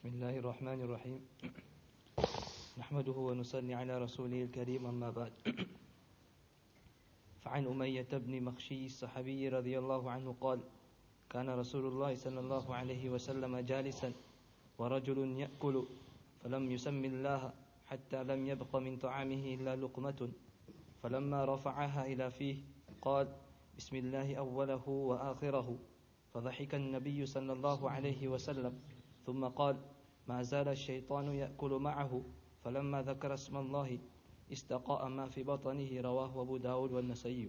بسم الله الرحمن الرحيم نحمده ونصلي على رسوله الكريم أما بعد فعن أمية بن مخشي الصحابي رضي الله عنه قال كان رسول الله صلى الله عليه وسلم جالسا ورجل يأكل فلم يسم الله حتى لم يبق من طعامه إلا لقمة فلما رفعها إلى فيه قال بسم الله أوله وآخره فضحك النبي صلى الله عليه وسلم ثم قال ما زال الشيطان يأكل معه فلما ذكر اسم الله استقاء ما في بطنه رواه ابو داود والنسائی.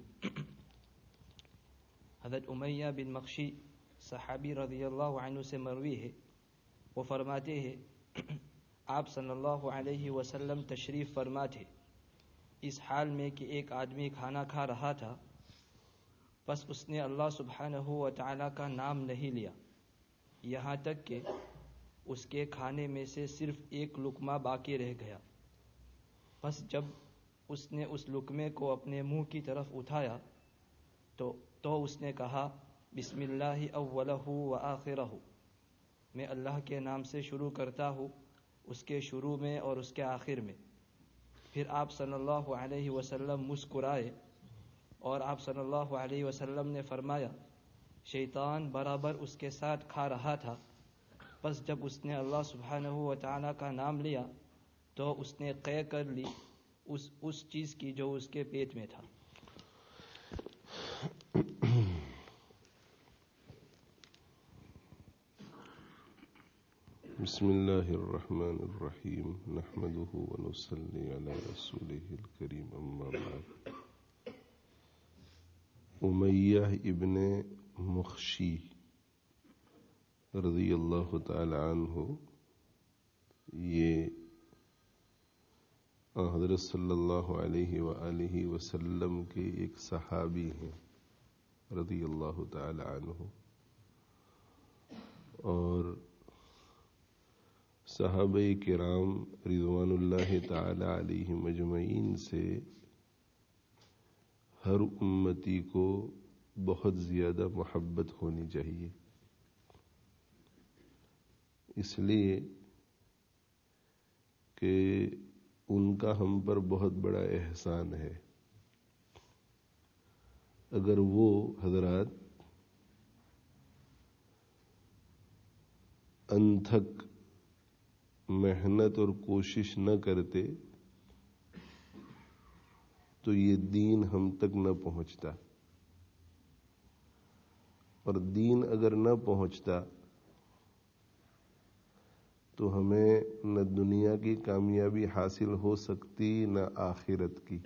حضرت امیہ بن مخشی صحابی رضی اللہ عنہ سے مروی ہے، وہ فرماتے ہیں آپ صلی اللہ علیہ وسلم تشریف فرما تھے اس حال میں کہ ایک آدمی کھانا کھا رہا تھا، پس اس نے اللہ سبحانہ و تعالی کا نام نہیں لیا یہاں تک کہ اس کے کھانے میں سے صرف ایک لقمہ باقی رہ گیا. پس جب اس نے اس لقمے کو اپنے منہ کی طرف اٹھایا تو اس نے کہا بسم اللہ اولہ و آخرہ، میں اللہ کے نام سے شروع کرتا ہوں اس کے شروع میں اور اس کے آخر میں. پھر آپ صلی اللہ علیہ وسلم مسکرائے اور آپ صلی اللہ علیہ وسلم نے فرمایا شیطان برابر اس کے ساتھ کھا رہا تھا، پس جب اس نے اللہ سبحانہ و تعالی کا نام لیا تو اس نے قے کر لی اس چیز کی جو اس کے پیٹ میں تھا. بسم اللہ الرحمن الرحیم نحمده ونصلی علی رسوله الکریم اما بعد. امیہ ابن مخشی رضی اللہ تعالی عنہ یہ حضرت صلی اللہ علیہ وآلہ وسلم کے ایک صحابی ہیں رضی اللہ تعالی عنہ، اور صحابہ کرام رضوان اللہ تعالی علیہم اجمعین سے ہر امتی کو بہت زیادہ محبت ہونی چاہیے، اس لیے کہ ان کا ہم پر بہت بڑا احسان ہے. اگر وہ حضرات انتھک محنت اور کوشش نہ کرتے تو یہ دین ہم تک نہ پہنچتا، اور دین اگر نہ پہنچتا تو ہمیں نہ دنیا کی کامیابی حاصل ہو سکتی نہ آخرت کی.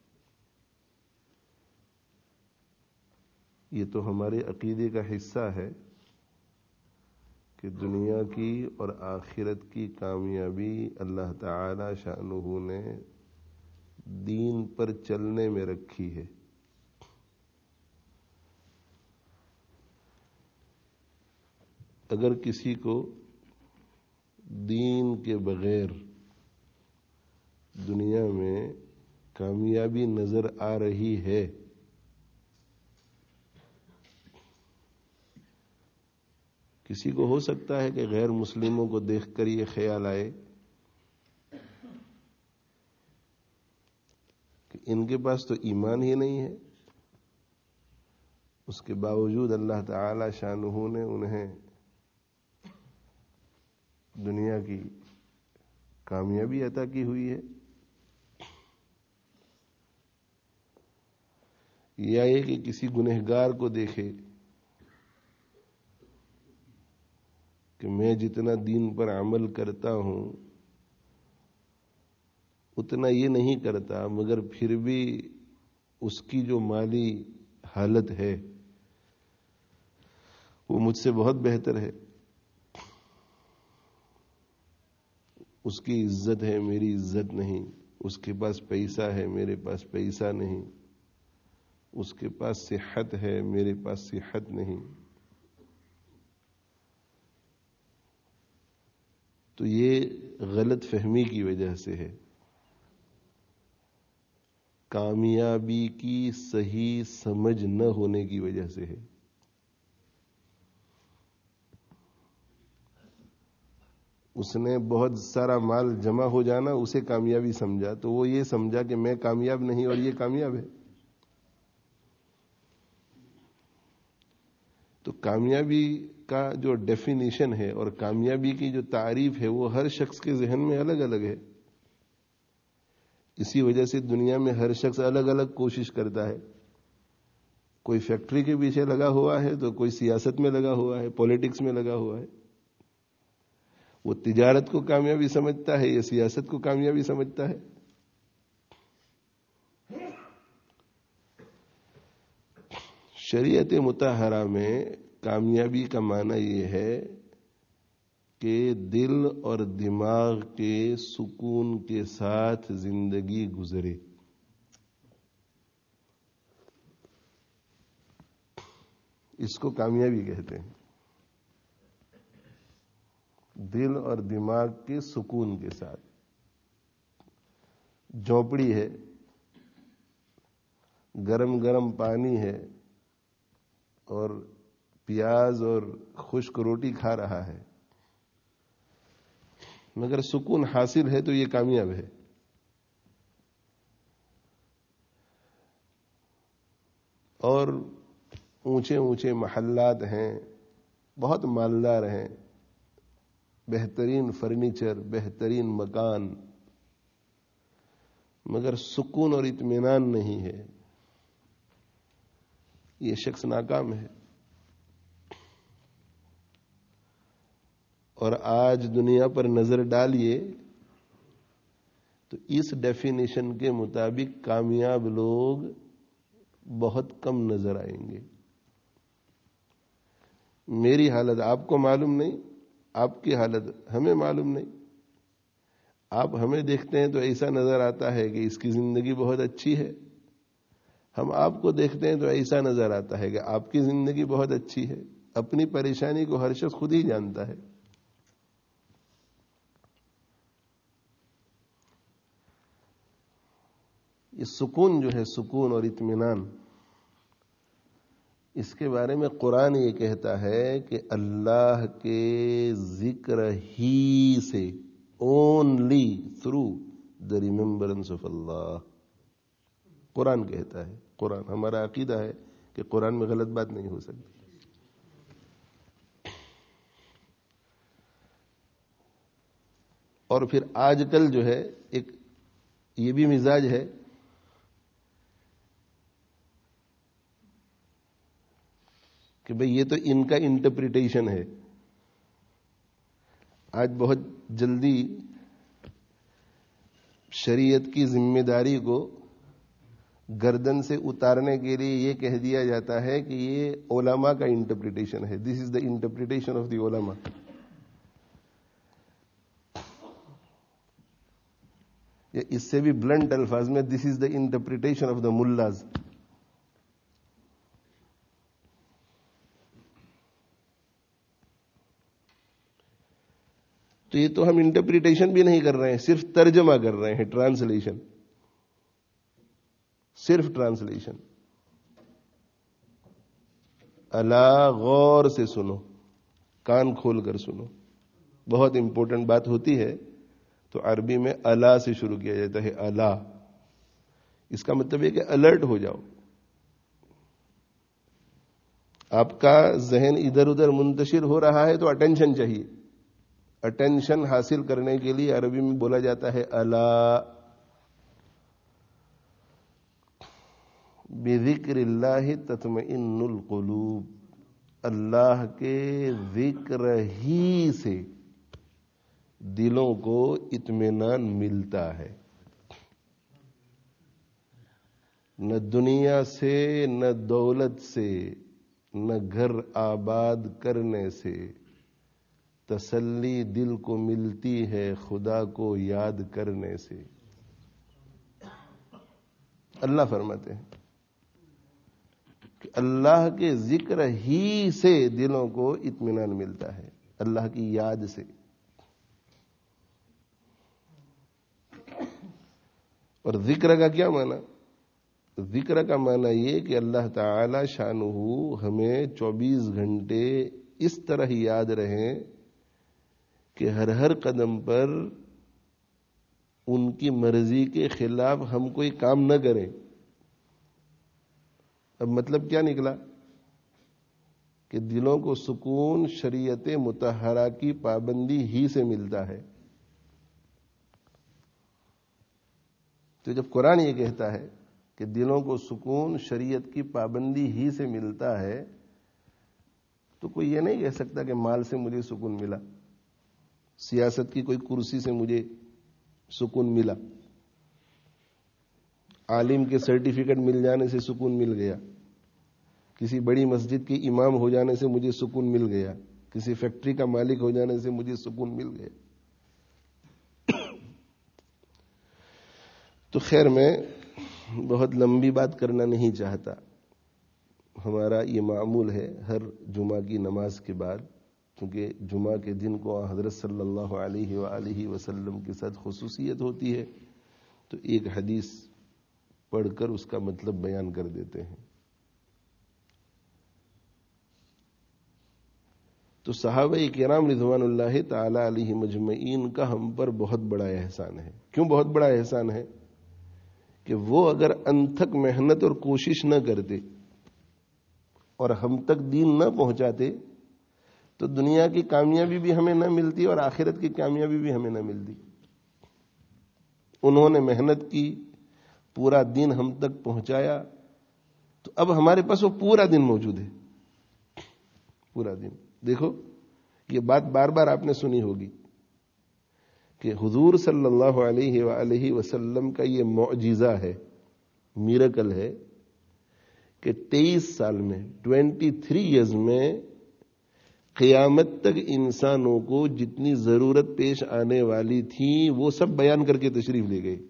یہ تو ہمارے عقیدے کا حصہ ہے کہ دنیا کی اور آخرت کی کامیابی اللہ تعالی شانہ نے دین پر چلنے میں رکھی ہے. اگر کسی کو دین کے بغیر دنیا میں کامیابی نظر آ رہی ہے کسی کو ہو سکتا ہے کہ غیر مسلموں کو دیکھ کر یہ خیال آئے کہ ان کے پاس تو ایمان ہی نہیں ہے، اس کے باوجود اللہ تعالی شانہ نے انہیں دنیا کی کامیابی عطا کی ہوئی ہے. یا یہ کہ کسی گنہگار کو دیکھے کہ میں جتنا دین پر عمل کرتا ہوں اتنا یہ نہیں کرتا، مگر پھر بھی اس کی جو مالی حالت ہے وہ مجھ سے بہت بہتر ہے، اس کی عزت ہے میری عزت نہیں، اس کے پاس پیسہ ہے میرے پاس پیسہ نہیں، اس کے پاس صحت ہے میرے پاس صحت نہیں. تو یہ غلط فہمی کی وجہ سے ہے، کامیابی کی صحیح سمجھ نہ ہونے کی وجہ سے ہے. اس نے بہت سارا مال جمع ہو جانا اسے کامیابی سمجھا، تو وہ یہ سمجھا کہ میں کامیاب نہیں اور یہ کامیاب ہے. تو کامیابی کا جو ڈیفینیشن ہے اور کامیابی کی جو تعریف ہے وہ ہر شخص کے ذہن میں الگ الگ ہے. اسی وجہ سے دنیا میں ہر شخص الگ الگ کوشش کرتا ہے. کوئی فیکٹری کے پیچھے لگا ہوا ہے تو کوئی سیاست میں لگا ہوا ہے، پولیٹکس میں لگا ہوا ہے. وہ تجارت کو کامیابی سمجھتا ہے یا سیاست کو کامیابی سمجھتا ہے. شریعت مطہرہ میں کامیابی کا معنی یہ ہے کہ دل اور دماغ کے سکون کے ساتھ زندگی گزرے. اس کو کامیابی کہتے ہیں. دل اور دماغ کے سکون کے ساتھ. جھونپڑی ہے، گرم گرم پانی ہے اور پیاز اور خشک روٹی کھا رہا ہے، مگر سکون حاصل ہے تو یہ کامیاب ہے. اور اونچے اونچے محلات ہیں، بہت مالدار ہیں، بہترین فرنیچر، بہترین مکان، مگر سکون اور اطمینان نہیں ہے، یہ شخص ناکام ہے. اور آج دنیا پر نظر ڈالیے تو اس ڈیفینیشن کے مطابق کامیاب لوگ بہت کم نظر آئیں گے. میری حالت آپ کو معلوم نہیں، آپ کی حالت ہمیں معلوم نہیں. آپ ہمیں دیکھتے ہیں تو ایسا نظر آتا ہے کہ اس کی زندگی بہت اچھی ہے. ہم آپ کو دیکھتے ہیں تو ایسا نظر آتا ہے کہ آپ کی زندگی بہت اچھی ہے. اپنی پریشانی کو ہر شخص خود ہی جانتا ہے. یہ سکون جو ہے، سکون اور اطمینان، اس کے بارے میں قرآن یہ کہتا ہے کہ اللہ کے ذکر ہی سے، only through the remembrance of Allah. قرآن کہتا ہے، قرآن ہمارا عقیدہ ہے کہ قرآن میں غلط بات نہیں ہو سکتی. اور پھر آج کل جو ہے ایک یہ بھی مزاج ہے کہ بھئی یہ تو ان کا انٹرپریٹیشن ہے. آج بہت جلدی شریعت کی ذمہ داری کو گردن سے اتارنے کے لیے یہ کہہ دیا جاتا ہے کہ یہ علماء کا انٹرپریٹیشن ہے. دس is the interpretation of the علماء. یا اس سے بھی بلنٹ الفاظ میں this is the interpretation of the mullahs. تو یہ تو ہم انٹرپریٹیشن بھی نہیں کر رہے ہیں، صرف ترجمہ کر رہے ہیں، ٹرانسلیشن، صرف ٹرانسلیشن. الا غور سے سنو، کان کھول کر سنو. بہت امپورٹنٹ بات ہوتی ہے تو عربی میں الا سے شروع کیا جاتا ہے. الا، اس کا مطلب ہے کہ الرٹ ہو جاؤ. آپ کا ذہن ادھر ادھر منتشر ہو رہا ہے تو اٹینشن چاہیے. اٹینشن حاصل کرنے کے لیے عربی میں بولا جاتا ہے الا. بذکر اللہ تطمئن القلوب. اللہ کے ذکر ہی سے دلوں کو اطمینان ملتا ہے. نہ دنیا سے، نہ دولت سے، نہ گھر آباد کرنے سے تسلی دل کو ملتی ہے خدا کو یاد کرنے سے. اللہ فرماتے ہیں کہ اللہ کے ذکر ہی سے دلوں کو اطمینان ملتا ہے، اللہ کی یاد سے. اور ذکر کا کیا معنی؟ ذکر کا معنی یہ کہ اللہ تعالی شانہ ہمیں 24 گھنٹے اس طرح یاد رہیں کہ ہر قدم پر ان کی مرضی کے خلاف ہم کوئی کام نہ کریں. اب مطلب کیا نکلا کہ دلوں کو سکون شریعت مطہرہ کی پابندی ہی سے ملتا ہے. تو جب قرآن یہ کہتا ہے کہ دلوں کو سکون شریعت کی پابندی ہی سے ملتا ہے, تو کوئی یہ نہیں کہہ سکتا کہ مال سے مجھے سکون ملا, سیاست کی کوئی کرسی سے مجھے سکون ملا, عالم کے سرٹیفکیٹ مل جانے سے سکون مل گیا, کسی بڑی مسجد کے امام ہو جانے سے مجھے سکون مل گیا, کسی فیکٹری کا مالک ہو جانے سے مجھے سکون مل گیا. تو خیر میں بہت لمبی بات کرنا نہیں چاہتا. ہمارا یہ معمول ہے ہر جمعہ کی نماز کے بعد, کیونکہ جمعہ کے دن کو حضرت صلی اللہ علیہ وآلہ وسلم کے ساتھ خصوصیت ہوتی ہے, تو ایک حدیث پڑھ کر اس کا مطلب بیان کر دیتے ہیں. تو صحابہ کرام رضوان اللہ تعالی علیہ مجمعین کا ہم پر بہت بڑا احسان ہے. کیوں بہت بڑا احسان ہے؟ کہ وہ اگر انتھک محنت اور کوشش نہ کرتے اور ہم تک دین نہ پہنچاتے تو دنیا کی کامیابی بھی ہمیں نہ ملتی اور آخرت کی کامیابی بھی ہمیں نہ ملتی. انہوں نے محنت کی, پورا دین ہم تک پہنچایا, تو اب ہمارے پاس وہ پورا دن موجود ہے. پورا دن. دیکھو یہ بات بار بار آپ نے سنی ہوگی کہ حضور صلی اللہ علیہ وآلہ وسلم کا یہ معجزہ ہے, میریکل ہے, کہ 23 سال میں 23 ایئرز میں قیامت تک انسانوں کو جتنی ضرورت پیش آنے والی تھی وہ سب بیان کر کے تشریف لے گئے.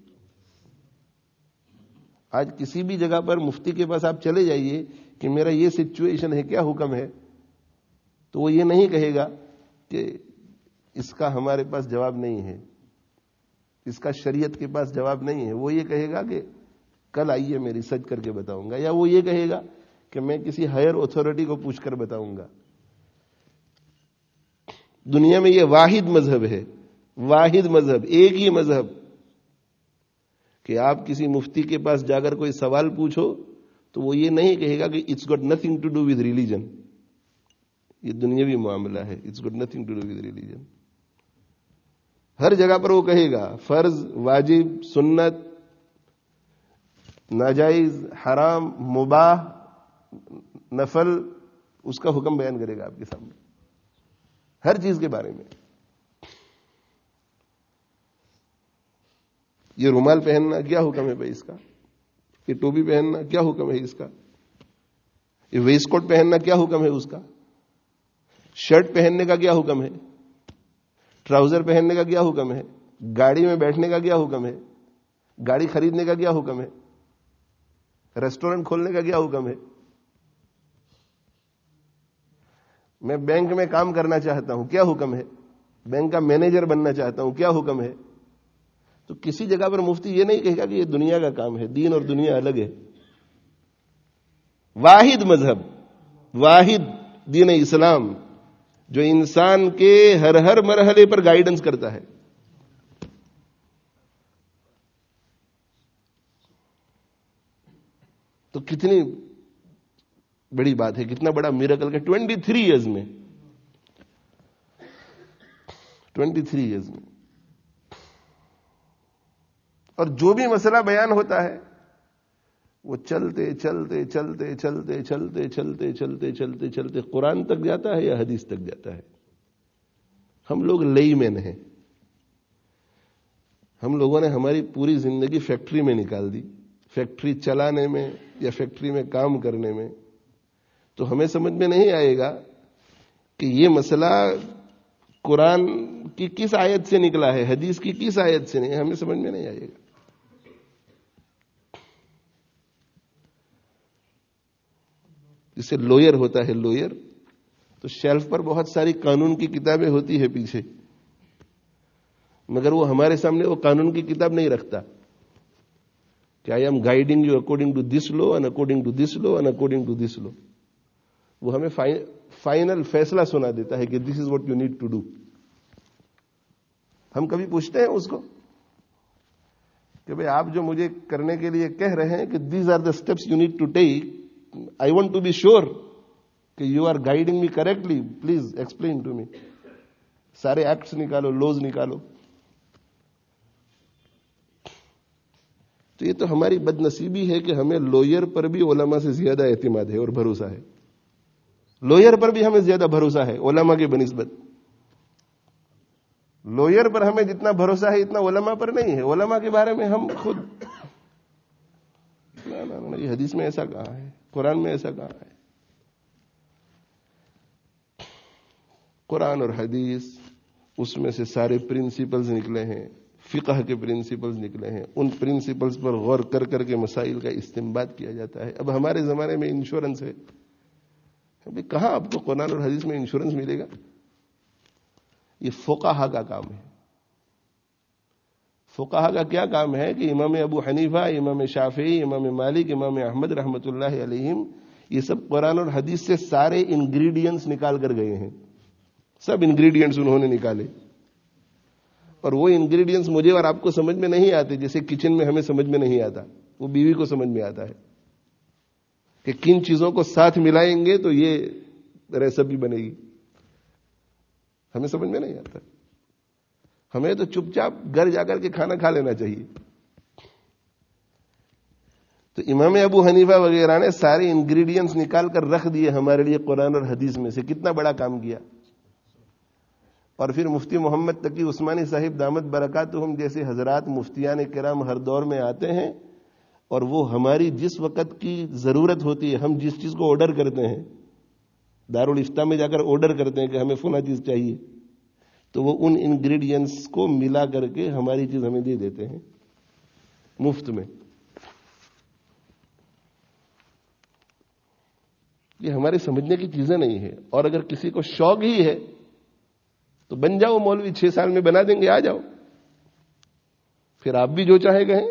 آج کسی بھی جگہ پر مفتی کے پاس آپ چلے جائیے کہ میرا یہ سچویشن ہے, کیا حکم ہے, تو وہ یہ نہیں کہے گا کہ اس کا ہمارے پاس جواب نہیں ہے, اس کا شریعت کے پاس جواب نہیں ہے. وہ یہ کہے گا کہ کل آئیے میں ریسرچ کر کے بتاؤں گا, یا وہ یہ کہے گا کہ میں کسی ہائر اتھارٹی کو پوچھ کر بتاؤں گا. دنیا میں یہ واحد مذہب ہے, واحد مذہب, ایک ہی مذہب, کہ آپ کسی مفتی کے پاس جا کر کوئی سوال پوچھو تو وہ یہ نہیں کہے گا کہ it's got nothing to do with religion, یہ دنیاوی معاملہ ہے, it's got nothing to do with religion. ہر جگہ پر وہ کہے گا فرض, واجب, سنت, ناجائز, حرام, مباح, نفل, اس کا حکم بیان کرے گا آپ کے سامنے ہر چیز کے بارے میں. یہ رومال پہننا کیا حکم ہے بھائی اس کا, یہ ٹوپی پہننا کیا حکم ہے اس کا, یہ ویسٹ کوٹ پہننا کیا حکم ہے اس کا, شرٹ پہننے کا کیا حکم ہے, ٹراؤزر پہننے کا کیا حکم ہے, گاڑی میں بیٹھنے کا کیا حکم ہے, گاڑی خریدنے کا کیا حکم ہے, ریسٹورنٹ کھولنے کا کیا حکم ہے. میں بینک میں کام کرنا چاہتا ہوں, کیا حکم ہے, بینک کا مینیجر بننا چاہتا ہوں, کیا حکم ہے. تو کسی جگہ پر مفتی یہ نہیں کہے گا کہ یہ دنیا کا کام ہے, دین اور دنیا الگ ہے. واحد مذہب, واحد دین اسلام, جو انسان کے ہر مرحلے پر گائیڈنس کرتا ہے. تو کتنی بڑی بات ہے, کتنا بڑا میریکل کہ 23 ایئرز میں 23 ایئرز میں. اور جو بھی مسئلہ بیان ہوتا ہے وہ چلتے چلتے چلتے چلتے چلتے چلتے چلتے چلتے چلتے قرآن تک جاتا ہے یا حدیث تک جاتا ہے. ہم لوگ لئی مین ہیں, ہم لوگوں نے ہماری پوری زندگی فیکٹری میں نکال دی, فیکٹری چلانے میں یا فیکٹری میں کام کرنے میں. تو ہمیں سمجھ میں نہیں آئے گا کہ یہ مسئلہ قرآن کی کس آیت سے نکلا ہے, حدیث کی کس آیت سے نہیں, ہمیں سمجھ میں نہیں آئے گا. جسے لوئر ہوتا ہے, لوئر, تو شیلف پر بہت ساری قانون کی کتابیں ہوتی ہے پیچھے, مگر وہ ہمارے سامنے وہ قانون کی کتاب نہیں رکھتا کہ I am guiding you according to this law and according to this law and according to this law. وہ ہمیں فائنل فیصلہ سنا دیتا ہے کہ this is what you need to do. ہم کبھی پوچھتے ہیں اس کو کہ بھئی آپ جو مجھے کرنے کے لیے کہہ رہے ہیں کہ these are the steps you need to take, I want to be sure کہ you are guiding me correctly, please explain to me. سارے ایکٹس نکالو, لوز نکالو. تو یہ تو ہماری بد نصیبی ہے کہ ہمیں لوئر پر بھی علماء سے زیادہ اعتماد ہے اور بھروسہ ہے. لوئر پر بھی ہمیں زیادہ بھروسہ ہے علماء کے بنسبت. لوئر پر ہمیں جتنا بھروسہ ہے اتنا علماء پر نہیں ہے. علماء کے بارے میں ہم خود یہ حدیث میں ایسا کہا ہے, قرآن میں ایسا کہا ہے. قرآن اور حدیث اس میں سے سارے پرنسپلز نکلے ہیں, فقہ کے پرنسپلز نکلے ہیں. ان پرنسپلز پر غور کر کر کے مسائل کا استنباط کیا جاتا ہے. اب ہمارے زمانے میں انشورنس ہے, کہاں آپ کو قرآن اور حدیث میں انشورنس ملے گا؟ یہ فقہا کا کام ہے. فقہا کا کیا کام ہے کہ امام ابو حنیفہ, امام شافعی, امام مالک, امام احمد رحمۃ اللہ علیہم یہ سب قرآن اور حدیث سے سارے انگریڈینٹس نکال کر گئے ہیں. سب انگریڈینٹس انہوں نے نکالے, اور وہ انگریڈینٹس مجھے اور آپ کو سمجھ میں نہیں آتے. جیسے کچن میں ہمیں سمجھ میں نہیں آتا, وہ بیوی کو سمجھ میں آتا ہے کہ کن چیزوں کو ساتھ ملائیں گے تو یہ ریسیپی بنے گی. ہمیں سمجھ میں نہیں آتا. ہمیں تو چپ چاپ گھر جا کر کے کھانا کھا لینا چاہیے. تو امام ابو حنیفہ وغیرہ نے سارے انگریڈینٹس نکال کر رکھ دیے ہمارے لیے قرآن اور حدیث میں سے. کتنا بڑا کام کیا. اور پھر مفتی محمد تقی عثمانی صاحب دامت برکاتہم جیسے حضرات مفتیان کرام ہر دور میں آتے ہیں, اور وہ ہماری جس وقت کی ضرورت ہوتی ہے, ہم جس چیز کو آرڈر کرتے ہیں, دارالافتاء میں جا کر آرڈر کرتے ہیں کہ ہمیں فلاں چیز چاہیے, تو وہ ان انگریڈینٹس کو ملا کر کے ہماری چیز ہمیں دے دیتے ہیں مفت میں. یہ ہمارے سمجھنے کی چیزیں نہیں ہے. اور اگر کسی کو شوق ہی ہے تو بن جاؤ مولوی, 6 سال میں بنا دیں گے, آ جاؤ. پھر آپ بھی جو چاہے کہیں,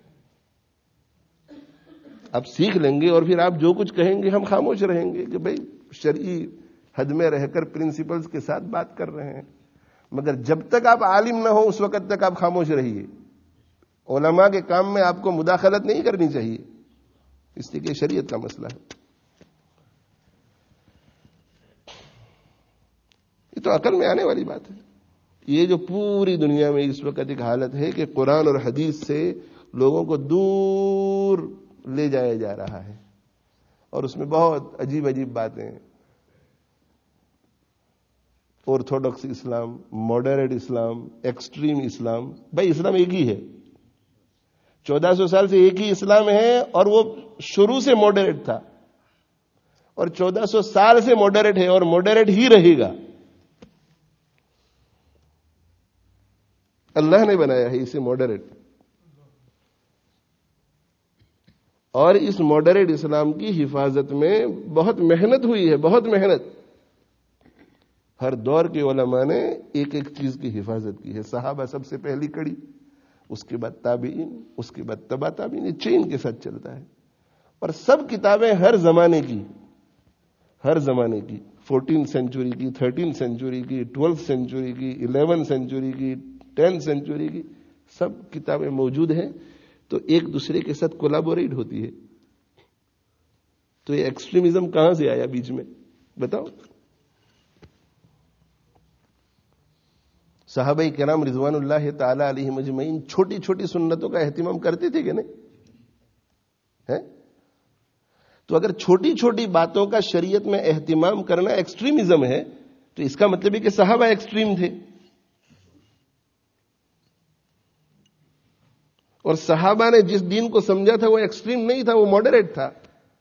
آپ سیکھ لیں گے, اور پھر آپ جو کچھ کہیں گے ہم خاموش رہیں گے کہ بھئی شرعی حد میں رہ کر پرنسپلز کے ساتھ بات کر رہے ہیں. مگر جب تک آپ عالم نہ ہو اس وقت تک آپ خاموش رہیے. علماء کے کام میں آپ کو مداخلت نہیں کرنی چاہیے, اس لیے کہ شریعت کا مسئلہ ہے. یہ تو عقل میں آنے والی بات ہے. یہ جو پوری دنیا میں اس وقت ایک حالت ہے کہ قرآن اور حدیث سے لوگوں کو دور لے جایا جا رہا ہے, اور اس میں بہت عجیب عجیب باتیں. Orthodox Islam, moderate Islam, extreme Islam. بھائی اسلام ایک ہی ہے, 1400 سال سے ایک ہی اسلام ہے, اور وہ شروع سے ماڈریٹ تھا, اور 1400 سال سے ماڈریٹ ہے, اور ماڈریٹ ہی رہے گا. اللہ نے بنایا ہے اسے ماڈریٹ. اور اس ماڈریٹ اسلام کی حفاظت میں بہت محنت ہوئی ہے, بہت محنت. ہر دور کے علماء نے ایک ایک چیز کی حفاظت کی ہے. صحابہ سب سے پہلی کڑی, اس کے بعد تابعین, اس کے بعد تبع تابعین. یہ چین کے ساتھ چلتا ہے. اور سب کتابیں ہر زمانے کی 14th سینچری کی, 13th سینچری کی, 12th سینچری کی, 11th سینچری کی, 10th سینچری کی, سب کتابیں موجود ہیں. تو ایک دوسرے کے ساتھ کولیبوریٹ ہوتی ہے. تو یہ ایکسٹریمزم کہاں سے آیا بیچ میں بتاؤ؟ صحابہ کرام رضوان اللہ تعالی علیہم اجمعین چھوٹی چھوٹی سنتوں کا اہتمام کرتے تھے کہ نہیں ہے؟ تو اگر چھوٹی چھوٹی باتوں کا شریعت میں اہتمام کرنا ایکسٹریمزم ہے تو اس کا مطلب ہے کہ صحابہ ایکسٹریم تھے. اور صحابہ نے جس دین کو سمجھا تھا وہ ایکسٹریم نہیں تھا, وہ ماڈریٹ تھا.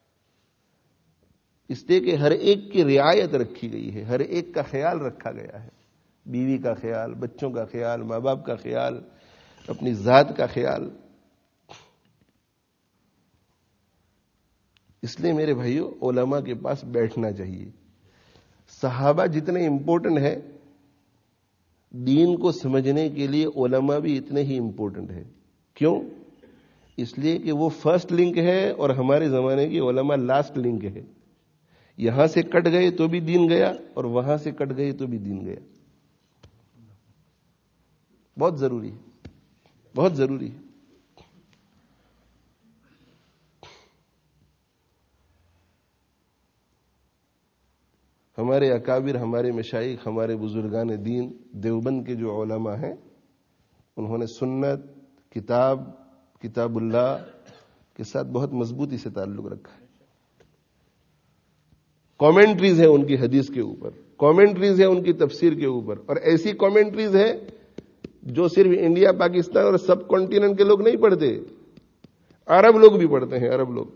اس لیے کہ ہر ایک کی رعایت رکھی گئی ہے, ہر ایک کا خیال رکھا گیا ہے. بیوی کا خیال, بچوں کا خیال, ماں باپ کا خیال, اپنی ذات کا خیال. اس لیے میرے بھائیوں علماء کے پاس بیٹھنا چاہیے. صحابہ جتنے امپورٹنٹ ہیں, دین کو سمجھنے کے لیے علماء بھی اتنے ہی امپورٹنٹ ہیں. کیوں؟ اس لیے کہ وہ فرسٹ لنک ہے اور ہمارے زمانے کی علماء لاسٹ لنک ہے. یہاں سے کٹ گئے تو بھی دین گیا, اور وہاں سے کٹ گئے تو بھی دین گیا. بہت ضروری ہے، بہت ضروری ہے۔ ہمارے اکابر، ہمارے مشائخ، ہمارے بزرگان دین دیوبند کے جو علماء ہیں، انہوں نے سنت، کتاب اللہ کے ساتھ بہت مضبوطی سے تعلق رکھا ہے۔ کامنٹریز ہیں ان کی حدیث کے اوپر، کامنٹریز ہیں ان کی تفسیر کے اوپر، اور ایسی کامنٹریز ہیں جو صرف انڈیا، پاکستان اور سب کانٹیننٹ کے لوگ نہیں پڑھتے، عرب لوگ بھی پڑھتے ہیں، عرب لوگ۔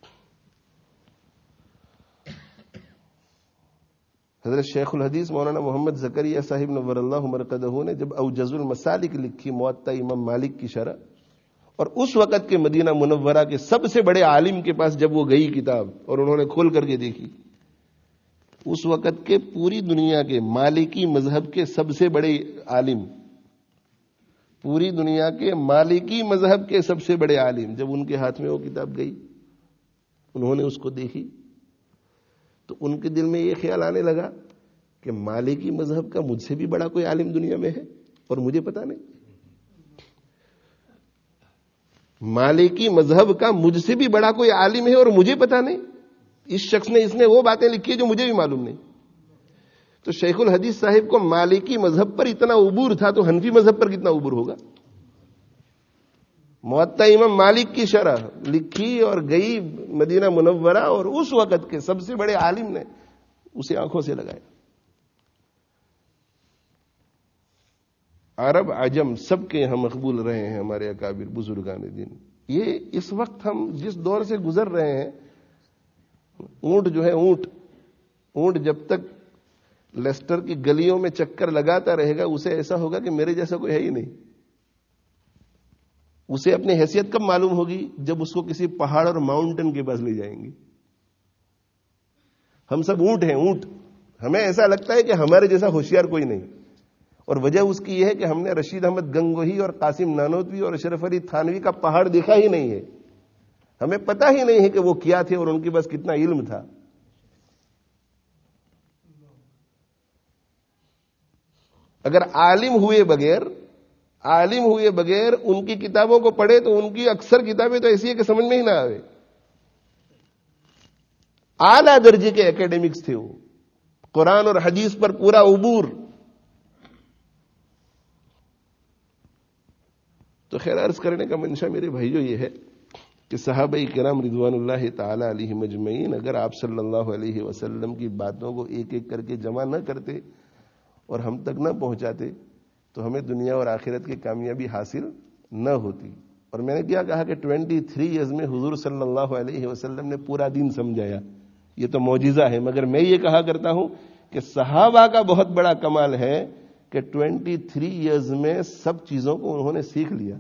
حضرت شیخ الحدیث مولانا محمد زکریا صاحب نور اللہ مرقدہ نے جب اوجز المسالک لکھی موطا امام مالک کی شرح، اور اس وقت کے مدینہ منورہ کے سب سے بڑے عالم کے پاس جب وہ گئی کتاب اور انہوں نے کھول کر کے دیکھی، اس وقت کے پوری دنیا کے مالکی مذہب کے سب سے بڑے عالم، پوری دنیا کے مالکی مذہب کے سب سے بڑے عالم، جب ان کے ہاتھ میں وہ کتاب گئی، انہوں نے اس کو دیکھی، تو ان کے دل میں یہ خیال آنے لگا کہ مالکی مذہب کا مجھ سے بھی بڑا کوئی عالم دنیا میں ہے اور مجھے پتا نہیں، مالکی مذہب کا مجھ سے بھی بڑا کوئی عالم ہے اور مجھے پتا نہیں، اس شخص نے اس نے وہ باتیں لکھی ہیں جو مجھے بھی معلوم نہیں۔ تو شیخ الحدیث صاحب کو مالکی مذہب پر اتنا عبور تھا تو حنفی مذہب پر کتنا عبور ہوگا۔ موطا امام مالک کی شرح لکھی اور گئی مدینہ منورہ، اور اس وقت کے سب سے بڑے عالم نے اسے آنکھوں سے لگایا۔ عرب عجم سب کے یہاں مقبول رہے ہیں ہمارے اکابر بزرگان دین۔ یہ اس وقت ہم جس دور سے گزر رہے ہیں، اونٹ جو ہے، اونٹ جب تک لیسٹر کی گلیوں میں چکر لگاتا رہے گا، اسے ایسا ہوگا کہ میرے جیسا کوئی ہے ہی نہیں۔ اسے اپنی حیثیت کب معلوم ہوگی؟ جب اس کو کسی پہاڑ اور ماؤنٹن کے پاس لے جائیں گے۔ ہم سب اونٹ ہیں، اونٹ، ہمیں ایسا لگتا ہے کہ ہمارے جیسا ہوشیار کوئی نہیں، اور وجہ اس کی یہ ہے کہ ہم نے رشید احمد گنگوہی اور قاسم نانوتوی اور اشرف علی تھانوی کا پہاڑ دیکھا ہی نہیں ہے، ہمیں پتہ ہی نہیں ہے کہ وہ کیا تھے اور ان کے پاس کتنا علم تھا۔ اگر عالم ہوئے بغیر ان کی کتابوں کو پڑھے تو ان کی اکثر کتابیں تو ایسی ہے کہ سمجھ میں ہی نہ آئے۔ اعلیٰ درجے کے اکیڈمکس تھے وہ، قرآن اور حدیث پر پورا عبور۔ تو خیر عرض کرنے کا منشا میرے بھائیو یہ ہے کہ صحابہ کرام رضوان اللہ تعالی علیہم اجمعین اگر آپ صلی اللہ علیہ وسلم کی باتوں کو ایک ایک کر کے جمع نہ کرتے اور ہم تک نہ پہنچاتے تو ہمیں دنیا اور آخرت کی کامیابی حاصل نہ ہوتی۔ اور میں نے کیا کہا کہ 23 ایئرز میں حضور صلی اللہ علیہ وسلم نے پورا دین سمجھایا، یہ تو معجزہ ہے۔ مگر میں یہ کہا کرتا ہوں کہ صحابہ کا بہت بڑا کمال ہے کہ 23 ایئرز میں سب چیزوں کو انہوں نے سیکھ لیا۔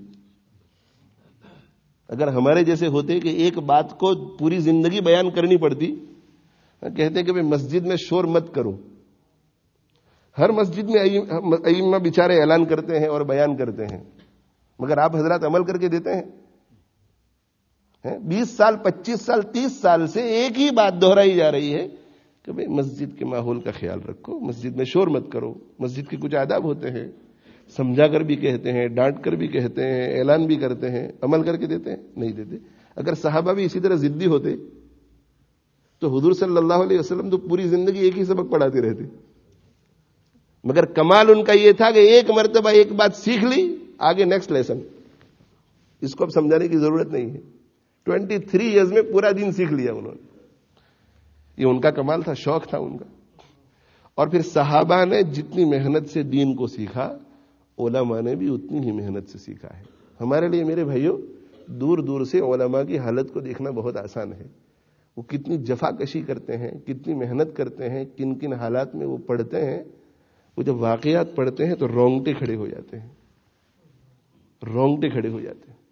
اگر ہمارے جیسے ہوتے کہ ایک بات کو پوری زندگی بیان کرنی پڑتی، کہتے کہ مسجد میں شور مت کرو، ہر مسجد میں ائمہ بیچارے اعلان کرتے ہیں اور بیان کرتے ہیں، مگر آپ حضرات عمل کر کے دیتے ہیں۔ 20 سال 25 سال 30 سال سے ایک ہی بات دہرائی جا رہی ہے کہ بھئی مسجد کے ماحول کا خیال رکھو، مسجد میں شور مت کرو، مسجد کے کچھ آداب ہوتے ہیں، سمجھا کر بھی کہتے ہیں، ڈانٹ کر بھی کہتے ہیں، اعلان بھی کرتے ہیں، عمل کر کے دیتے ہیں؟ نہیں دیتے۔ اگر صحابہ بھی اسی طرح ضدی ہوتے تو حضور صلی اللہ علیہ وسلم تو پوری زندگی ایک ہی سبق پڑھاتے رہتے، مگر کمال ان کا یہ تھا کہ ایک مرتبہ ایک بات سیکھ لی، آگے نیکسٹ لیسن، اس کو اب سمجھانے کی ضرورت نہیں ہے۔ 23 ایئرز میں پورا دین سیکھ لیا انہوں نے، یہ ان کا کمال تھا، شوق تھا ان کا۔ اور پھر صحابہ نے جتنی محنت سے دین کو سیکھا، علماء نے بھی اتنی ہی محنت سے سیکھا ہے۔ ہمارے لیے میرے بھائیوں دور دور سے علماء کی حالت کو دیکھنا بہت آسان ہے، وہ کتنی جفا کشی کرتے ہیں، کتنی محنت کرتے ہیں، کن کن حالات میں وہ پڑھتے ہیں۔ وہ جب واقعات پڑھتے ہیں تو رونگٹے کھڑے ہو جاتے ہیں، رونگٹے کھڑے ہو جاتے ہیں۔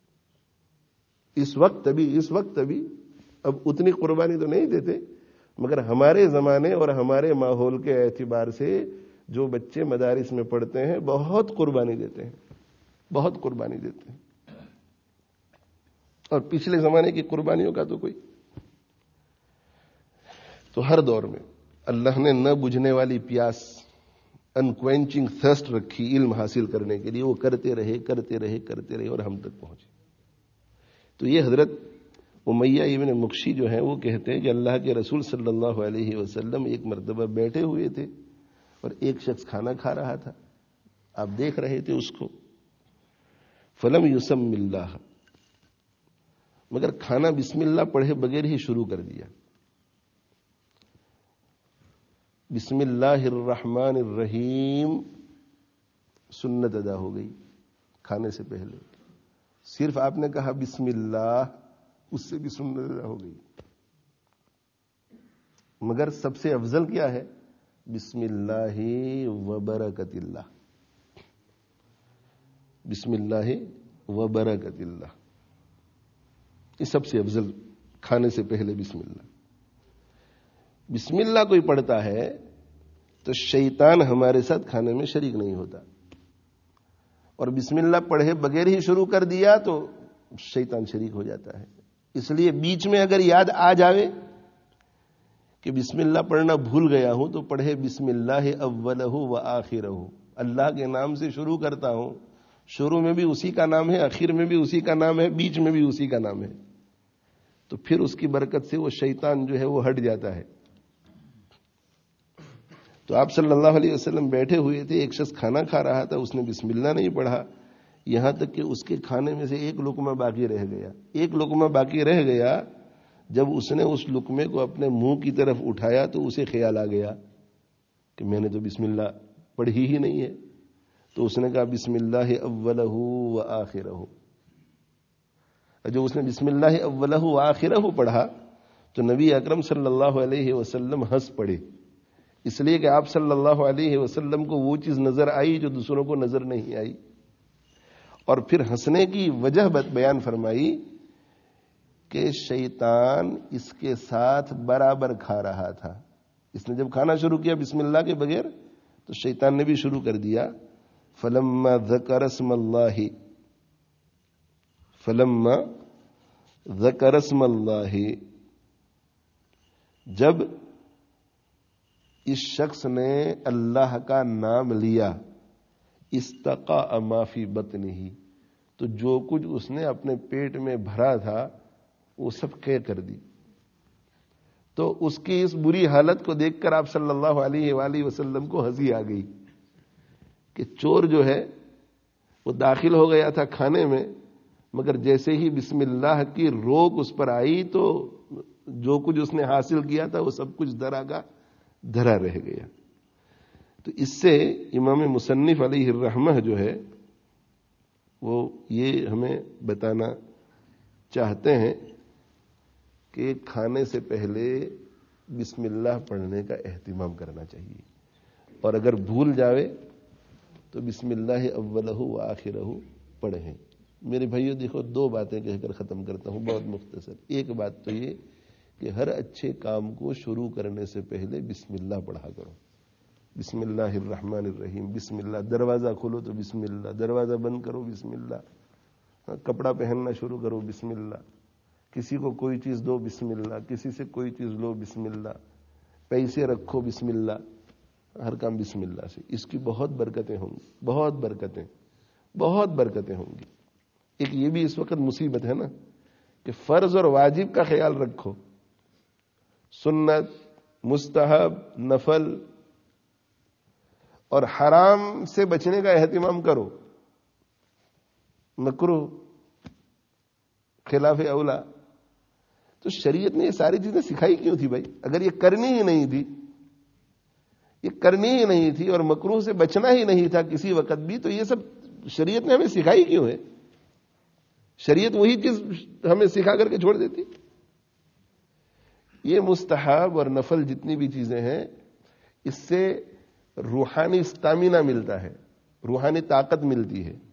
اس وقت ابھی اب اتنی قربانی تو نہیں دیتے، مگر ہمارے زمانے اور ہمارے ماحول کے اعتبار سے جو بچے مدارس میں پڑھتے ہیں بہت قربانی دیتے ہیں، بہت قربانی دیتے ہیں۔ اور پچھلے زمانے کی قربانیوں کا تو ہر دور میں اللہ نے نہ بجھنے والی پیاس انکوینچنگ تھرسٹ رکھی علم حاصل کرنے کے لیے، وہ کرتے رہے اور ہم تک پہنچے. تو یہ حضرت امیہ ابن مخشی جو ہیں وہ کہتے ہیں کہ اللہ کے رسول صلی اللہ علیہ وسلم ایک مرتبہ بیٹھے ہوئے تھے اور ایک شخص کھانا کھا رہا تھا، آپ دیکھ رہے تھے اس کو. فلم یسم اللہ، مگر کھانا بسم اللہ پڑھے بغیر ہی شروع کر دیا. بسم اللہ الرحمن الرحیم سنت ادا ہو گئی کھانے سے پہلے. صرف آپ نے کہا بسم اللہ، اس سے بھی سنت ادا ہو گئی. مگر سب سے افضل کیا ہے؟ بسم اللہ وبرکت اللہ. بسم اللہ وبرکت اللہ، یہ سب سے افضل. کھانے سے پہلے بسم اللہ. بسم اللہ کوئی پڑھتا ہے تو شیطان ہمارے ساتھ کھانے میں شریک نہیں ہوتا، اور بسم اللہ پڑھے بغیر ہی شروع کر دیا تو شیطان شریک ہو جاتا ہے. اس لیے بیچ میں اگر یاد آ جاوے کہ بسم اللہ پڑھنا بھول گیا ہوں تو پڑھے بسم اللہ اولہ و آخرہ، اللہ کے نام سے شروع کرتا ہوں. شروع میں بھی اسی کا نام ہے، آخر میں بھی اسی کا نام ہے، بیچ میں بھی اسی کا نام ہے. تو پھر اس کی برکت سے وہ شیطان جو ہے وہ ہٹ جاتا ہے. تو آپ صلی اللہ علیہ وسلم بیٹھے ہوئے تھے، ایک شخص کھانا کھا رہا تھا، اس نے بسم اللہ نہیں پڑھا، یہاں تک کہ اس کے کھانے میں سے ایک لقمہ باقی رہ گیا. ایک لقمہ باقی رہ گیا، جب اس نے اس لقمے کو اپنے منہ کی طرف اٹھایا تو اسے خیال آ گیا کہ میں نے تو بسم اللہ پڑھی ہی نہیں ہے. تو اس نے کہا بسم اللہ اولہ و آخرہ. جو اس نے بسم اللہ اولہ و آخرہ پڑھا تو نبی اکرم صلی اللہ علیہ وسلم ہنس پڑے، اس لیے کہ آپ صلی اللہ علیہ وسلم کو وہ چیز نظر آئی جو دوسروں کو نظر نہیں آئی. اور پھر ہنسنے کی وجہ بیان فرمائی کہ شیطان اس کے ساتھ برابر کھا رہا تھا. اس نے جب کھانا شروع کیا بسم اللہ کے بغیر تو شیطان نے بھی شروع کر دیا. فلما ذکر اسم اللہ، فلما ذکر اسم اللہ، جب اس شخص نے اللہ کا نام لیا، استقاء ما فی بطنہ، تو جو کچھ اس نے اپنے پیٹ میں بھرا تھا وہ سب قے کر دی. تو اس کی اس بری حالت کو دیکھ کر آپ صلی اللہ علیہ وآلہ وسلم کو ہنسی آ گئی کہ چور جو ہے وہ داخل ہو گیا تھا کھانے میں، مگر جیسے ہی بسم اللہ کی روک اس پر آئی تو جو کچھ اس نے حاصل کیا تھا وہ سب کچھ درا کا دھرا رہ گیا. تو اس سے امام مصنف علیہ الرحمہ جو ہے وہ یہ ہمیں بتانا چاہتے ہیں کہ کھانے سے پہلے بسم اللہ پڑھنے کا اہتمام کرنا چاہیے، اور اگر بھول جاوے تو بسم اللہ اولہ و آخرہ پڑھیں. میرے بھائیو دیکھو، دو باتیں کہہ کر ختم کرتا ہوں بہت مختصر. ایک بات تو یہ کہ ہر اچھے کام کو شروع کرنے سے پہلے بسم اللہ پڑھا کرو. بسم اللہ الرحمن الرحیم، بسم اللہ. دروازہ کھولو تو بسم اللہ، دروازہ بند کرو بسم اللہ، کپڑا پہننا شروع کرو بسم اللہ، کسی کو کوئی چیز دو بسم اللہ، کسی سے کوئی چیز لو بسم اللہ، پیسے رکھو بسم اللہ، ہر کام بسم اللہ سے. اس کی بہت برکتیں ہوں گی، بہت برکتیں ہوں گی. ایک یہ بھی اس وقت مصیبت ہے نا کہ فرض اور واجب کا خیال رکھو، سنت، مستحب، نفل اور حرام سے بچنے کا اہتمام کرو. مکروہ، خلاف اولا. تو شریعت نے یہ ساری چیزیں سکھائی کیوں تھی بھائی؟ اگر یہ کرنی ہی نہیں تھی اور مکروہ سے بچنا ہی نہیں تھا کسی وقت بھی، تو یہ سب شریعت نے ہمیں سکھائی کیوں ہے؟ شریعت وہی چیز ہمیں سکھا کر کے چھوڑ دیتی. یہ مستحب اور نفل جتنی بھی چیزیں ہیں، اس سے روحانی اسٹیمنا ملتا ہے، روحانی طاقت ملتی ہے،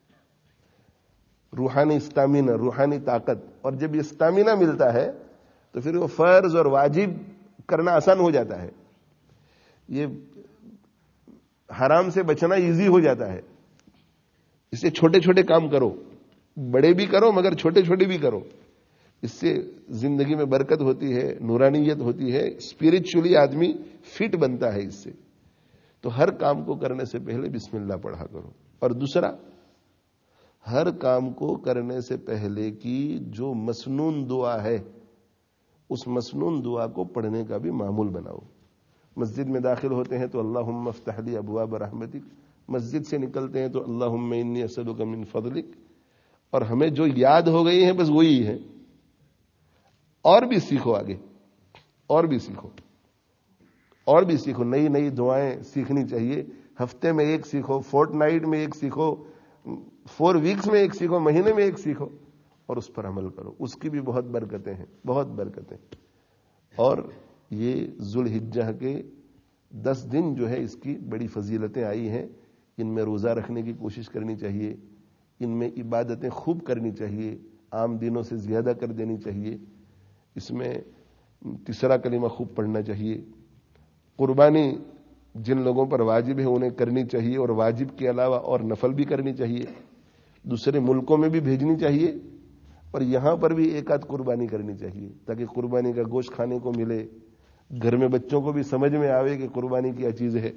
روحانی اسٹیمنا، روحانی طاقت. اور جب یہ اسٹیمنا ملتا ہے تو پھر وہ فرض اور واجب کرنا آسان ہو جاتا ہے، یہ حرام سے بچنا ایزی ہو جاتا ہے. اس سے چھوٹے چھوٹے کام کرو، بڑے بھی کرو مگر چھوٹے چھوٹے بھی کرو. اس سے زندگی میں برکت ہوتی ہے، نورانیت ہوتی ہے، اسپرچولی آدمی فٹ بنتا ہے اس سے. تو ہر کام کو کرنے سے پہلے بسم اللہ پڑھا کرو. اور دوسرا، ہر کام کو کرنے سے پہلے کی جو مسنون دعا ہے اس مسنون دعا کو پڑھنے کا بھی معمول بناؤ. مسجد میں داخل ہوتے ہیں تو اللہم افتح لی ابواب رحمتک، مسجد سے نکلتے ہیں تو اللہم انی اسألک من فضلک. اور ہمیں جو یاد ہو گئی ہیں بس وہی ہے، اور بھی سیکھو آگے، اور بھی سیکھو، اور بھی سیکھو. نئی نئی دعائیں سیکھنی چاہیے. ہفتے میں ایک سیکھو، فورٹ نائٹ میں ایک سیکھو، 4 ویکس میں ایک سیکھو، مہینے میں ایک سیکھو اور اس پر عمل کرو. اس کی بھی بہت برکتیں ہیں، بہت برکتیں. اور یہ ذوالحجہ کے 10 دن جو ہے اس کی بڑی فضیلتیں آئی ہیں. ان میں روزہ رکھنے کی کوشش کرنی چاہیے، ان میں عبادتیں خوب کرنی چاہیے، عام دنوں سے زیادہ کر دینی چاہیے. اس میں تیسرا کلمہ خوب پڑھنا چاہیے. قربانی جن لوگوں پر واجب ہے انہیں کرنی چاہیے، اور واجب کے علاوہ اور نفل بھی کرنی چاہیے. دوسرے ملکوں میں بھی بھیجنی چاہیے، اور یہاں پر بھی ایک آدھ قربانی کرنی چاہیے تاکہ قربانی کا گوشت کھانے کو ملے. گھر میں بچوں کو بھی سمجھ میں آوے کہ قربانی کیا چیز ہے.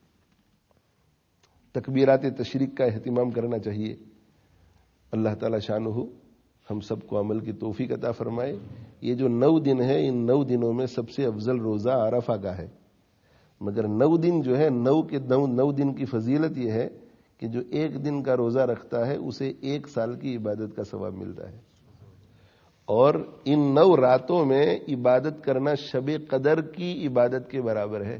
تکبیرات تشریق کا اہتمام کرنا چاہیے. اللہ تعالی شانہ ہم سب کو عمل کی توفیق عطا فرمائے. یہ جو 9 دن ہے، ان 9 دنوں میں سب سے افضل روزہ عرفہ کا ہے. مگر 9 دن جو ہے، 9 دن کی فضیلت یہ ہے کہ جو 1 دن کا روزہ رکھتا ہے اسے 1 سال کی عبادت کا ثواب ملتا ہے. اور ان 9 راتوں میں عبادت کرنا شب قدر کی عبادت کے برابر ہے.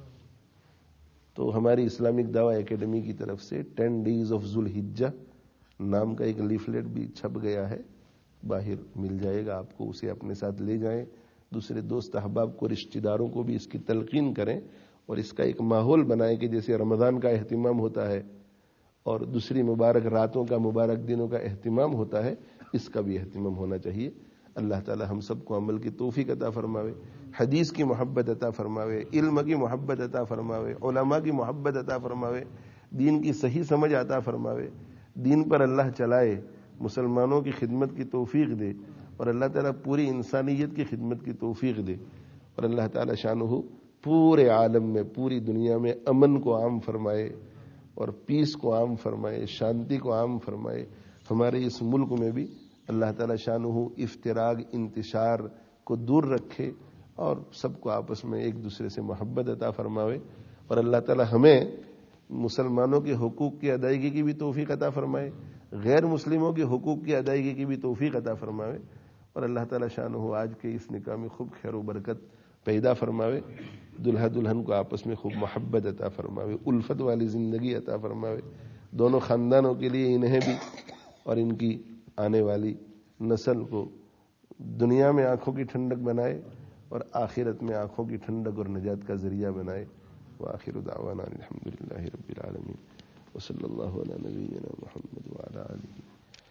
تو ہماری اسلامک دعوی اکیڈمی کی طرف سے 10 days of ذوالحجہ نام کا ایک لیفلیٹ بھی چھپ گیا ہے، باہر مل جائے گا آپ کو. اسے اپنے ساتھ لے جائیں، دوسرے دوست احباب کو، رشتہ داروں کو بھی اس کی تلقین کریں، اور اس کا ایک ماحول بنائیں کہ جیسے رمضان کا اہتمام ہوتا ہے اور دوسری مبارک راتوں کا، مبارک دنوں کا اہتمام ہوتا ہے، اس کا بھی اہتمام ہونا چاہیے. اللہ تعالی ہم سب کو عمل کی توفیق عطا فرماوے، حدیث کی محبت عطا فرماوے، علم کی محبت عطا فرماوے، علماء کی محبت عطا فرماوے، دین کی صحیح سمجھ عطا فرماوے، دین پر اللہ چلائے، مسلمانوں کی خدمت کی توفیق دے، اور اللہ تعالیٰ پوری انسانیت کی خدمت کی توفیق دے. اور اللہ تعالیٰ شانہ پورے عالم میں، پوری دنیا میں امن کو عام فرمائے، اور پیس کو عام فرمائے، شانتی کو عام فرمائے. ہمارے اس ملک میں بھی اللہ تعالیٰ شانہ افتراق، انتشار کو دور رکھے، اور سب کو آپس میں ایک دوسرے سے محبت عطا فرماوے. اور اللہ تعالیٰ ہمیں مسلمانوں کے حقوق کی ادائیگی کی بھی توفیق عطا فرمائے، غیر مسلموں کے حقوق کی ادائیگی کی بھی توفیق عطا فرماوے. اور اللہ تعالیٰ شانہ آج کے اس نکاح میں خوب خیر و برکت پیدا فرماوے، دلہا دلہن کو آپس میں خوب محبت عطا فرماوے، الفت والی زندگی عطا فرماوے. دونوں خاندانوں کے لیے، انہیں بھی اور ان کی آنے والی نسل کو دنیا میں آنکھوں کی ٹھنڈک بنائے، اور آخرت میں آنکھوں کی ٹھنڈک اور نجات کا ذریعہ بنائے. وآخر دعوانا الحمدللہ رب العالمین، وصلی اللہ علی نبینا محمد وعلی آلہ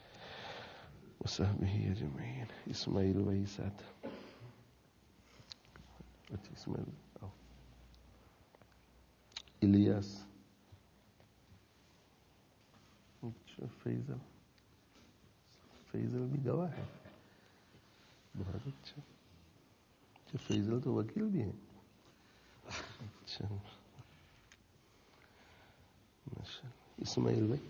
وصحبہ اجمعین. اسماعیل بھائی ساتھ، اچھا اسماعیل آؤ. الیاس، اچھا فیضل بھی گواہ ہے، بہت اچھا. فیضل تو وکیل بھی ہے. اچھا اسماعیل بھائی،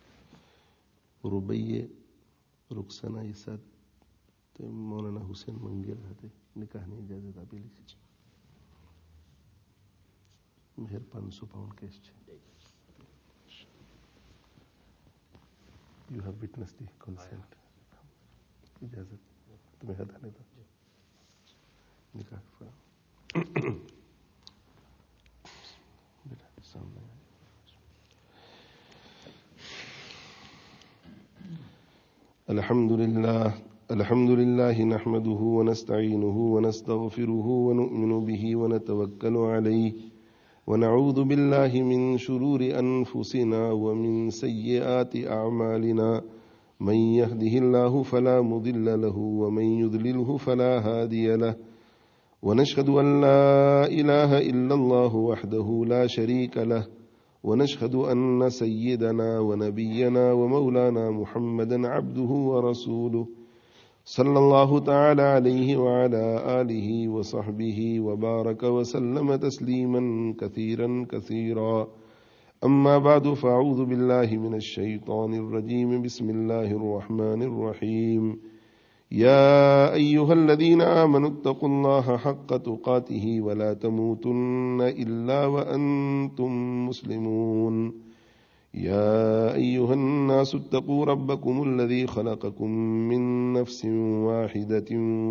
ربیہ، رخسانہ یہ ساتھ مولانا حسین منگیر رہتے. نکاح نہیں اجازت آپ لیجیے. مہر 500 پاؤنڈ کیش ہے. You have witness the consent. اجازت تمہیں ہٹانے تھا نکاح فرام بیٹا سامنے. الحمد لله نحمده ونستعينه ونستغفره ونؤمن به ونتوكل عليه ونعوذ بالله من شرور أنفسنا ومن سيئات أعمالنا من يهده الله فلا مضل له ومن يضلله فلا هادي له ونشهد أن لا إله إلا الله وحده لا شريك له ونشهد أن سيدنا ونبينا ومولانا محمدا عبده ورسوله صلی اللہ تعالی علیہ وعلی آلہ وصحبہ وبارک وسلم تسلیما کثیرا کثیرا اما بعد فاعوذ باللہ من الشیطان الرجیم بسم اللہ الرحمن الرحیم یا ایہا الذین آمنوا اتقوا اللہ حق تقاته ولا تموتن الا وانتم مسلمون يا أيها الناس اتقوا ربكم الذي خلقكم من نفس واحدة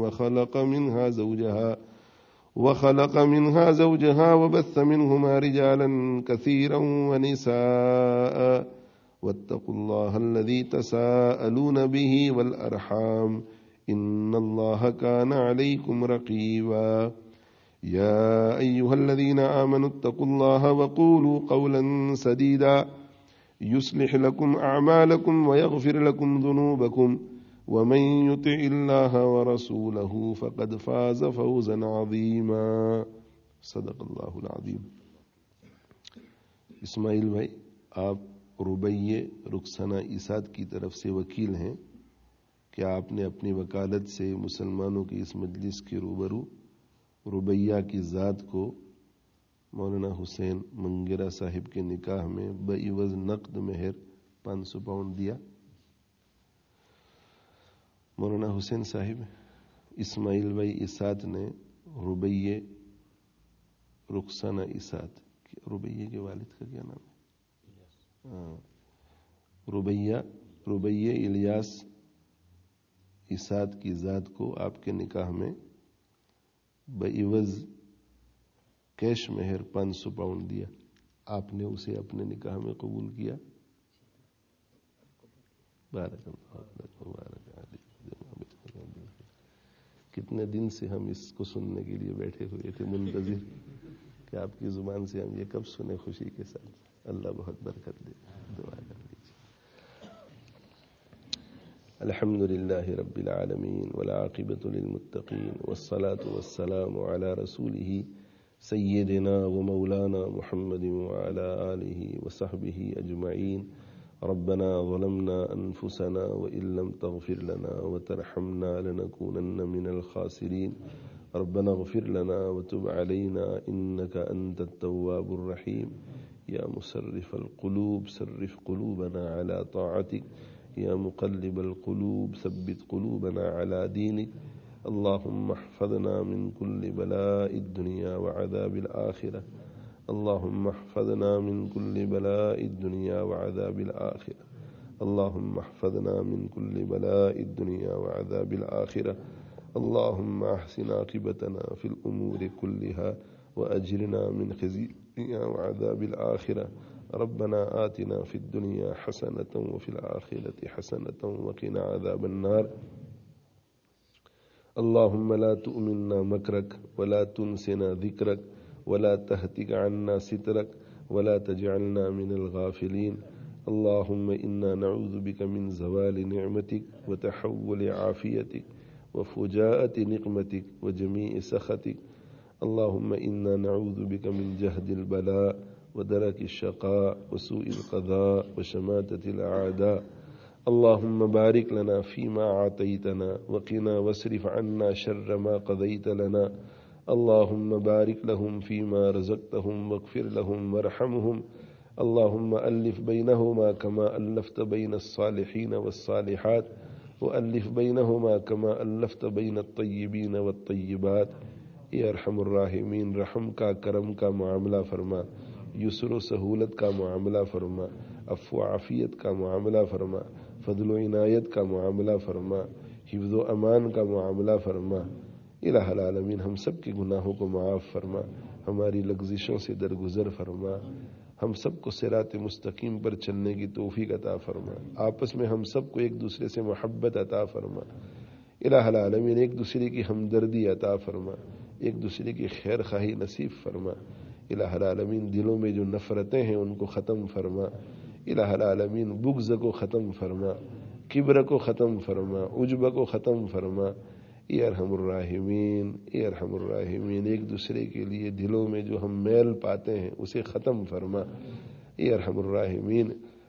وخلق منها زوجها وبث منهما رجالا كثيرا ونساء واتقوا الله الذي تساءلون به والأرحام إن الله كان عليكم رقيبا يا أيها الذين آمنوا اتقوا الله وقولوا قولا سديدا يصلح لكم أعمالكم ويغفر لكم ذنوبكم ومن يطع الله ورسوله فقد فاز فوزا عظيما صدق اللہ العظیم. اسماعیل بھائی، آپ ربیہ رخسانہ اسعد کی طرف سے وکیل ہیں کہ آپ نے اپنی وکالت سے مسلمانوں کی اس مجلس کے روبرو ربیہ کی ذات کو مولانا حسین منگیرا صاحب کے نکاح میں بعوض نقد مہر 500 پاؤنڈ دیا. مولانا حسین صاحب اسماعیل بھائی اسعد نے ربیہ رخسانہ اسعد، ربیہ کے والد کا کیا نام ہے؟ ربیہ الیاس اسعد کی ذات کو آپ کے نکاح میں بعوض کیش مہر 500 پاؤنڈ دیا. آپ نے اسے اپنے نکاح میں قبول کیا. بارک کتنے دن سے ہم اس کو سننے کے لیے بیٹھے ہوئے تھے منتظر کہ آپ کی زبان سے ہم یہ کب سنیں خوشی کے ساتھ. اللہ بہت برکت دے. دعا کر لیجیے. الحمد للہ رب العالمین والعاقبۃ للمتقین والصلاة والسلام علی رسولہ سیدنا و مولانا محمد وعلى آلہ وصحبہ اجمعین. ربنا ظلمنا انفسنا وإن لم تغفر لنا وترحمنا لنكونن من الخاسرین. ربنا اغفر لنا وتب علينا إنك أنت التواب الرحیم. یا مصرف القلوب صرف قلوبنا على طاعتك. یا مقلب القلوب ثبت قلوبنا على دينك. اللهم احفظنا من كل بلاء الدنيا وعذاب الآخرة. اللهم احفظنا من كل بلاء الدنيا وعذاب الآخرة. اللهم احفظنا من كل بلاء الدنيا وعذاب الآخرة. اللهم احسن عاقبتنا في الأمور كلها وأجرنا من خزي الدنيا وعذاب الآخرة. ربنا آتنا في الدنيا حسنة وفي الآخرة حسنة وقنا عذاب النار. اللهم لا تؤمنا مكرك ولا تنسنا ذكرك ولا تهتك عنا سترك ولا تجعلنا من الغافلين. اللهم إنا نعوذ بك من زوال نعمتك وتحول عافيتك وفجاءة نقمتك وجميع سخطك. اللهم إنا نعوذ بك من جهد البلاء ودرك الشقاء وسوء القضاء وشماتة الأعداء. اللهم بارك لنا فيما أعطيتنا وقنا واصرف عنا شر ما قضيت لنا. اللهم بارك لهم فيما رزقتهم واغفر لهم وارحمهم. اللهم ألف بينهما كما ألفت بين الصالحين والصالحات وألف بينهما كما ألفت بين الطيبين والطيبات. اے ارحم الراحمین، رحم کا کرم کا معاملہ فرما، یسر و سہولت کا معاملہ فرما، عفو و عافیت کا معاملہ فرما، فضل و عنایت کا معاملہ فرما، حفظ و امان کا معاملہ فرما. الہ العالمین ہم سب کے گناہوں کو معاف فرما، ہماری لغزشوں سے درگزر فرما، ہم سب کو صراط مستقیم پر چلنے کی توفیق عطا فرما، آپس میں ہم سب کو ایک دوسرے سے محبت عطا فرما. الہ العالمین ایک دوسرے کی ہمدردی عطا فرما، ایک دوسرے کی خیر خواہی نصیب فرما. الہ العالمین دلوں میں جو نفرتیں ہیں ان کو ختم فرما. الہ العالمین بغض کو ختم فرما، کبر کو ختم فرما، عجب کو ختم فرما. اے ارحم الراحمین، اے ارحم الراحمین ایک دوسرے کے لیے دلوں میں جو ہم میل پاتے ہیں اسے ختم فرما. اے ارحم الراحمین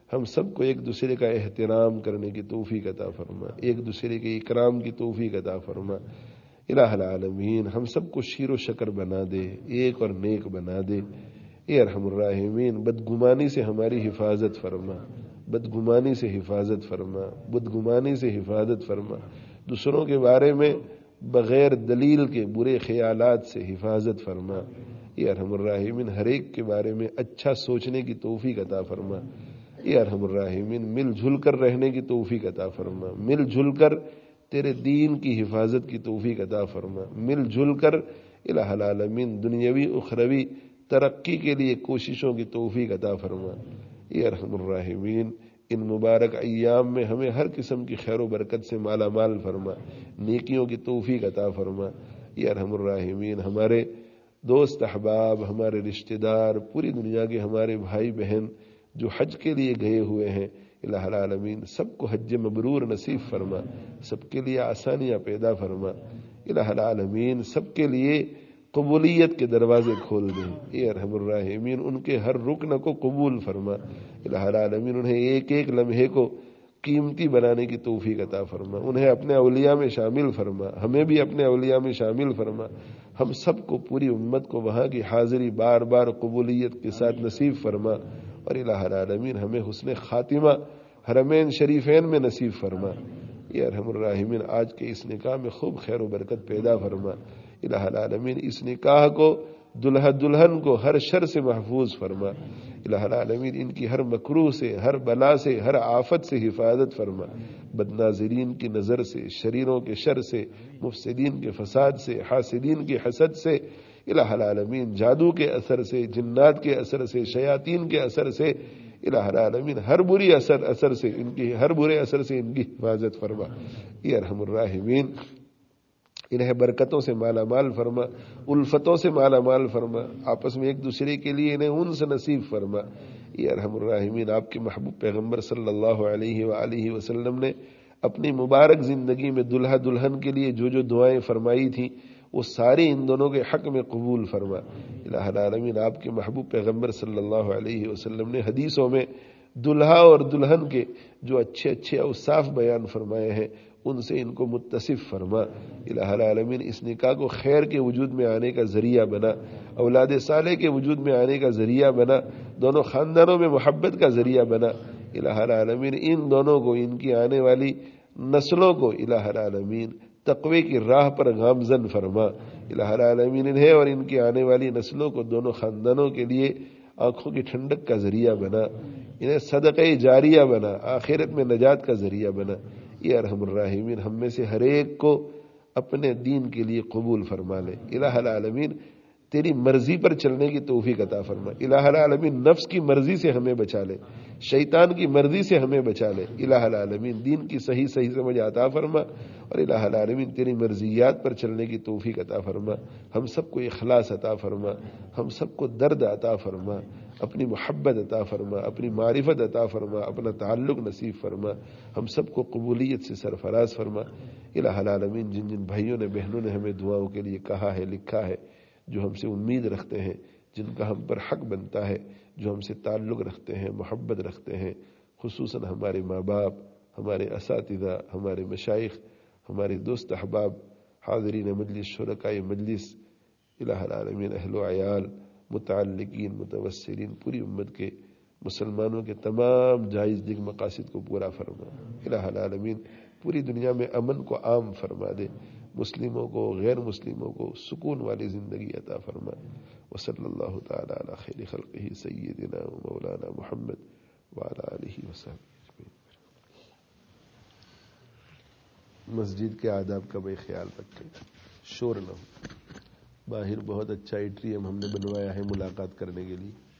ہم سب کو ایک دوسرے کا احترام کرنے کی توفیق عطا فرما، ایک دوسرے کے اکرام کی توفیق عطا فرما۔ الہ العالمین ہم سب کو شیر و شکر بنا دے، ایک اور نیک بنا دے۔ اے ارحم الراحمین بدگمانی سے ہماری حفاظت فرما، بدگمانی سے حفاظت فرما، بدگمانی سے حفاظت فرما، دوسروں کے بارے میں بغیر دلیل کے برے خیالات سے حفاظت فرما۔ اے ارحم الراحمین ہر ایک کے بارے میں اچھا سوچنے کی توفیق عطا فرما۔ اے ارحم الراحمین مل جل کر رہنے کی توفیق عطا فرما، مل جل کر تیرے دین کی حفاظت کی توفیق عطا فرما، مل جل کر الہ العالمین دنیاوی اخروی ترقی کے لیے کوششوں کی توفیق عطا فرما۔ اے ارحم الراحمین ان مبارک ایام میں ہمیں ہر قسم کی خیر و برکت سے مالا مال فرما، نیکیوں کی توفیق عطا فرما۔ اے ارحم الراحمین ہمارے دوست احباب، ہمارے رشتہ دار، پوری دنیا کے ہمارے بھائی بہن جو حج کے لیے گئے ہوئے ہیں، الہ العالمین سب کو حج مبرور نصیب فرما، سب کے لیے آسانیاں پیدا فرما۔ الہ العالمین سب کے لیے قبولیت کے دروازے کھول دیں۔ اے ارحم الراحمین ان کے ہر رکن کو قبول فرما، الہ العالمین انہیں ایک ایک لمحے کو قیمتی بنانے کی توفیق عطا فرما، انہیں اپنے اولیاء میں شامل فرما، ہمیں بھی اپنے اولیاء میں شامل فرما، ہم سب کو پوری امت کو وہاں کی حاضری بار بار قبولیت کے ساتھ نصیب فرما، اور الہ العالمین ہمیں حسن خاتمہ حرمین شریفین میں نصیب فرما۔ اے ارحم الراحمین آج کے اس نکاح میں خوب خیر و برکت پیدا فرما، الہ العالمین اس نکاح کو دلہا دلہن کو ہر شر سے محفوظ فرما، الہ العالمین ان کی ہر مکروہ سے، ہر بلا سے، ہر آفت سے حفاظت فرما، بدناظرین کی نظر سے، شریروں کے شر سے، مفسدین کے فساد سے، حاسدین کے حسد سے، الہ العالمین جادو کے اثر سے، جنات کے اثر سے، شیاطین کے اثر سے، الہ العالمین ہر بری اثر سے ان کی، ہر برے اثر سے ان کی حفاظت فرما۔ اے ارحم الراحمین انہیں برکتوں سے مالا مال فرما، الفتوں سے مالا مال فرما، آپس میں ایک دوسرے کے لیے انہیں انس نصیب فرما۔ اے ارحم الراحمین آپ کے محبوب پیغمبر صلی اللہ علیہ وآلہ وسلم نے اپنی مبارک زندگی میں دلہا دلہن کے لیے جو جو دعائیں فرمائی تھیں وہ ساری ان دونوں کے حق میں قبول فرما۔ الہ العالمین آپ کے محبوب پیغمبر صلی اللہ علیہ وسلم نے حدیثوں میں دلہا اور دلہن کے جو اچھے اچھے اوصاف بیان فرمائے ہیں ان سے ان کو متصف فرما۔ الہ العالمین اس نکاح کو خیر کے وجود میں آنے کا ذریعہ بنا، اولاد صالح کے وجود میں آنے کا ذریعہ بنا، دونوں خاندانوں میں محبت کا ذریعہ بنا۔ الہ العالمین ان دونوں کو، ان کی آنے والی نسلوں کو الہ العالمین تقوی کی راہ پر گامزن فرما۔ الہ العالمین انہیں اور ان کی آنے والی نسلوں کو، دونوں خاندانوں کے لیے آنکھوں کی ٹھنڈک کا ذریعہ بنا، انہیں صدقہ جاریہ بنا، آخرت میں نجات کا ذریعہ بنا۔ اے ارحم الراحمین ہم میں سے ہر ایک کو اپنے دین کے لیے قبول فرما لے۔ الہ العالمین تیری مرضی پر چلنے کی توفیق عطا فرما۔ الہ العالمین نفس کی مرضی سے ہمیں بچا لے، شیطان کی مرضی سے ہمیں بچا لے۔ الہ العالمین دین کی صحیح سمجھ عطا فرما، اور الہ العالمین تیری مرضیات پر چلنے کی توفیق عطا فرما۔ ہم سب کو اخلاص عطا فرما، ہم سب کو درد عطا فرما، اپنی محبت عطا فرما، اپنی معرفت عطا فرما، اپنا تعلق نصیب فرما، ہم سب کو قبولیت سے سرفراز فرما۔ الہ العالمین جن جن بھائیوں نے بہنوں نے ہمیں دعاؤں کے لیے کہا ہے، لکھا ہے، جو ہم سے امید رکھتے ہیں، جن کا ہم پر حق بنتا ہے، جو ہم سے تعلق رکھتے ہیں، محبت رکھتے ہیں، خصوصاً ہمارے ماں باپ، ہمارے اساتذہ، ہمارے مشائخ، ہمارے دوست احباب، حاضرین مجلس، شرکائے مجلس، الہ العالمین اہل و عیال، متعلقین، متوسلین، پوری امت کے مسلمانوں کے تمام جائز دل مقاصد کو پورا فرما۔ الہ العالمین پوری دنیا میں امن کو عام فرما دے، مسلموں کو، غیر مسلموں کو سکون والی زندگی عطا فرما۔ وصلی اللہ تعالی علی خیر خلقہ سیدنا و مولانا محمد وعلی آلہ وصحبہ اجمعین۔ مسجد کے آداب کا بھائی خیال رکھیں، شور نہ ہو۔ باہر بہت اچھا ایٹریم ہم نے بنوایا ہے ملاقات کرنے کے لیے۔